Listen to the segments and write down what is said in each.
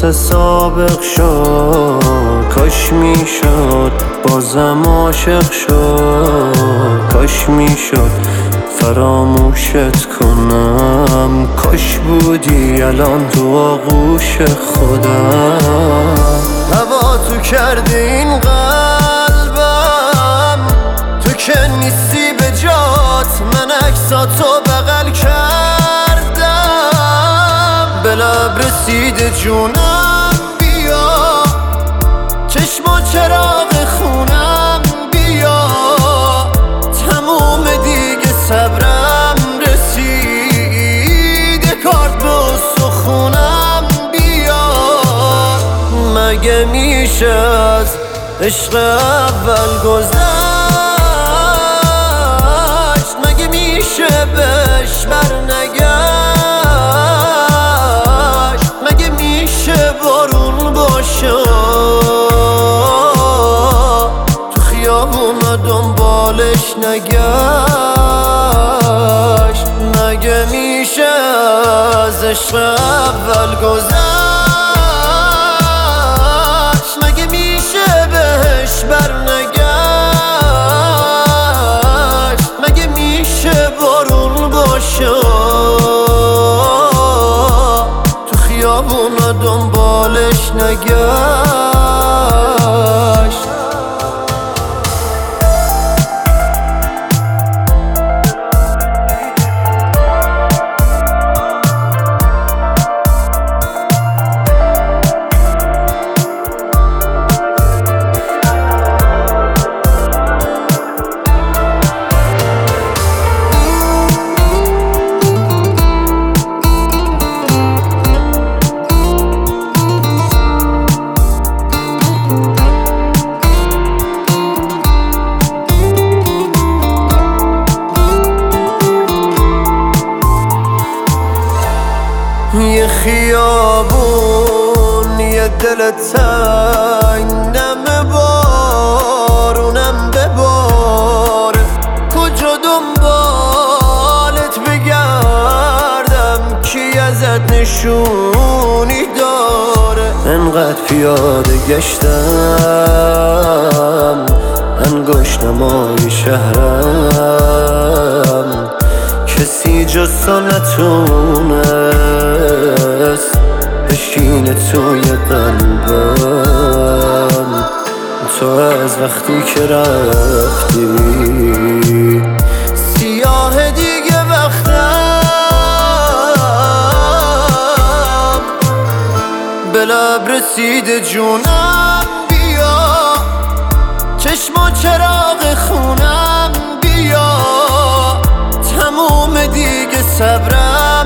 مثل سابق شد، کاش میشد بازم عاشق شد، کاش میشد فراموشت کنم، کاش بودی الان تو آغوش خودم. هوا تو کردی این قلبم، تو که نیستی به جات، من عکساتو بغل کردم، به لب رسیده جونم بیا، چشم و چراغ خونم بیا، تموم دیگه صبرم رسیده، کارت به استخونم بیا. مگه میشه از عشق اول گذشت، مگه میشه بهش برنگشت، مگه میشه بارون باشه تو خیابونا دنبالش نگشت، مگه میشه از عشق اول گذشت، مگه میشه بهش برنگشت، مگه میشه بارون باشه تو خیابونا دنبالش نگشت. یه خیابون، یه دل تنگ، نم بارونم بباره، کجا دنبالت بگردم، کی ازت نشونی داره. انقدر پیاده گشتم انگشت نمای شهرم، کسی جز تو نتونست بشینه توی قلبم. تو از وقتی که رفتی سیاه دیگه وقتم، به لب رسیده جونم بیا، چشم و چراغ خونم بیا، تموم دیگه صبرم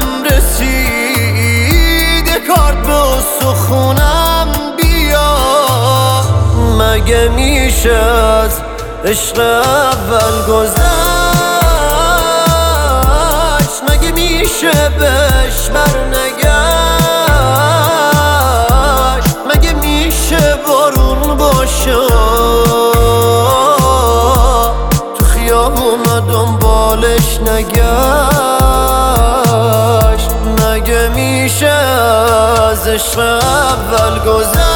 رسیده، کارت به استخونم بیا. مگه میشه از عشق اول گذشت، مگه میشه بهش برنگشت، مگه میشه بارون باشه تو خیابونا دنبالش نگشت، مگه میشه از عشق اول گذشت.